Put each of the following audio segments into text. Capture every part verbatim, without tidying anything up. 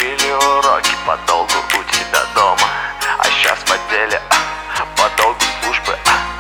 учили уроки подолгу у тебя дома, а сейчас в отделе по долгу службы.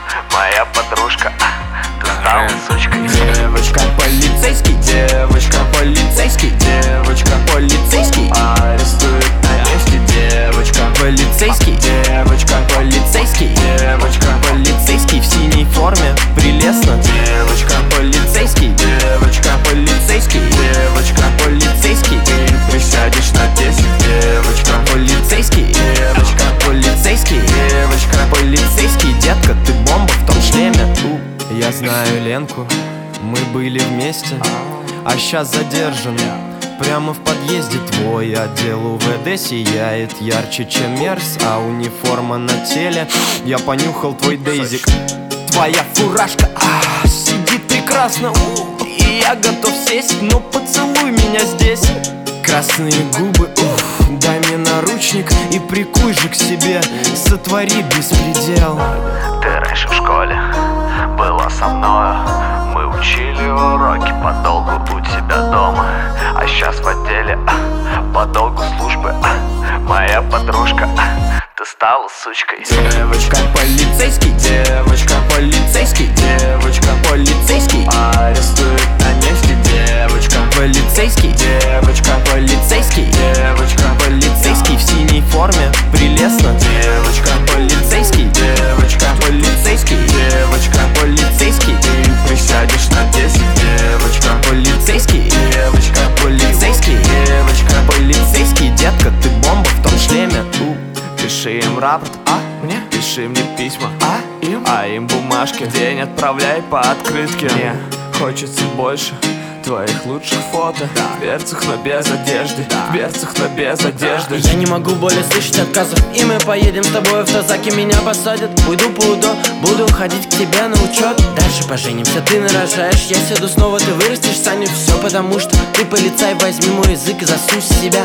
Моя подружка, ты стала сучкой. Девочка полицейский, девочка полицейский, девочка полицейский арестует на месте. Девочка полицейский, девочка полицейский, девочка полицейский в синей форме, прелестно. Девочка полицейский, девочка полицейский, девочка полицейский, ты присядешь на десять. Девочка полицейский, девочка полицейский, девочка полицейский, детка, ты бомба в том шлеме. Я знаю Ленку, мы были вместе, а сейчас задержан прямо в подъезде. Твой отдел УВД сияет ярче, чем Мерс, а униформа на теле. Я понюхал твой дейзик. Твоя фуражка а, сидит прекрасно, и я готов сесть, но поцелуй меня здесь. Красные губы, уф, дай мне наручник и прикуй же к себе, сотвори беспредел. Ты раньше в школе была со мною, мы учили уроки подолгу у тебя дома, а сейчас в отделе по долгу службы. Моя подружка, ты стала сучкой. Девочка полицейский, девочка полицейский, девочка полицейский арестует на месте. Девочка полицейский, девочка полицейский, девочка полицейский в синей форме, прелестно. Девочка полицейский, девочка полицейский, девочка полицейский, ты присядешь на десять. Девочка полицейский, девочка полицейский, девочка полицейский, детка, ты бомба в том шлеме. Пиши им рапорт, а мне? Пиши мне письма, а им? А им бумажки в день отправляй по открытке. Мне хочется больше твоих лучших фото, да. В берцах, но без одежды, да. В берцах, но без одежды. Я не могу более слышать отказов, и мы поедем с тобой в Тазаки, меня посадят. Уйду по УДО, буду ходить к тебе на учет. Дальше поженимся, ты нарожаешь, я сяду снова, ты вырастешь, Саню, все потому что ты полицай, возьми мой язык и засунь в себя.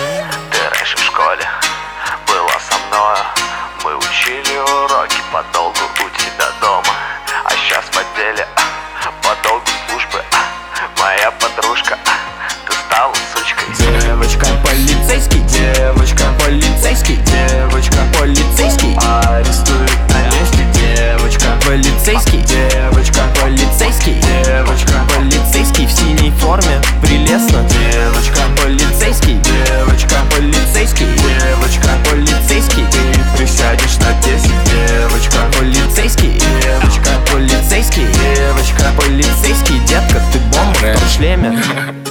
Ты раньше в школе была со мною, мы учили уроки подолгу у тебя дома, а сейчас в отделе по долгу службы. Моя подружка, ты стала сучкой. Девочка полицейский, девочка полицейский, девочка полицейский арестует на месте. Девочка полицейский, девочка полицейский, девочка полицейский в синей форме, прелестно. Девочка полицейский, девочка полицейский, девочка полицейский, ты присядешь на десять. Девочка полицейский, девочка полицейский, девочка полицейский, детка, ты бомба в том шлеме.